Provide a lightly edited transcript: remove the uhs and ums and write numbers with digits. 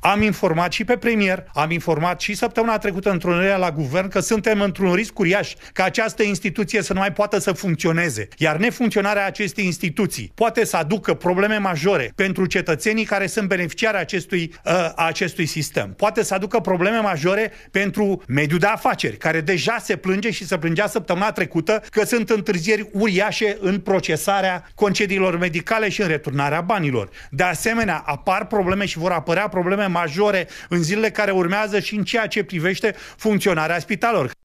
Am informat și pe premier, am informat și săptămâna trecută întrunirea la guvern că suntem într-un risc uriaș ca această instituție să nu mai poată să funcționeze. Iar nefuncționarea acestei instituții poate să aducă probleme majore pentru cetățenii care sunt beneficiari acestui sistem. Poate să aducă probleme majore pentru mediul de afaceri, care deja se plânge și se plângea săptămâna trecută că sunt întârzieri uriașe în procesarea concediilor medicale și în returnarea banilor. De asemenea, apar probleme și vor apărea probleme majore în zilele care urmează și în ceea ce privește funcționarea spitalelor.